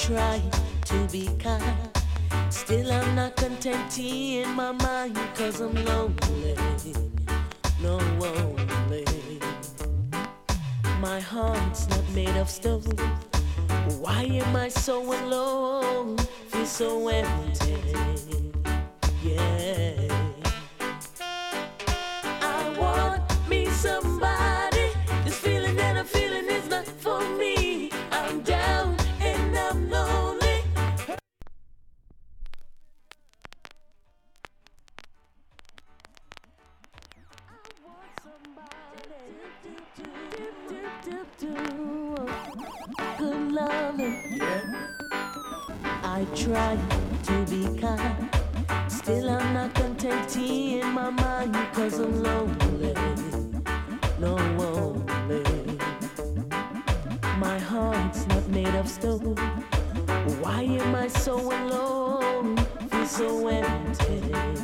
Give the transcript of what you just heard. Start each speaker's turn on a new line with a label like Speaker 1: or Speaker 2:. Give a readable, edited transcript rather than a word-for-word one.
Speaker 1: try to be kind. Still I'm not content in my mind, 'cause I'm lonely, no lonely. My heart's not made of stone. Why am I so alone? Feel so empty, yeah. I want me somebody. This feeling that I'm feeling is not for me. I'm down and I'm lonely. Good loving. I try to be kind. Still I'm not content in my mind, 'cause I'm lonely, no lonely. My heart's not made of stone. Why am I so alone? Feel so empty.